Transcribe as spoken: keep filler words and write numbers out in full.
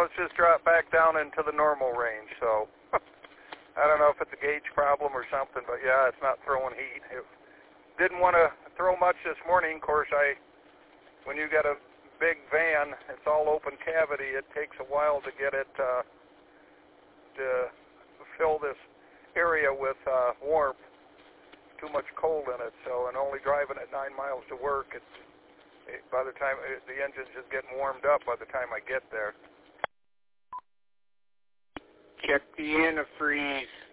it's just dropped back down into the normal range. So I don't know if it's a gauge problem or something, but yeah, it's not throwing heat. It didn't want to throw much this morning. Of course, I when you got a big van, it's all open cavity. It takes a while to get it uh, to fill this area with uh, warmth. Too much cold in it. So, and only driving at nine miles to work, it's it, by the time it, the engine's just getting warmed up by the time I get there. Check the antifreeze.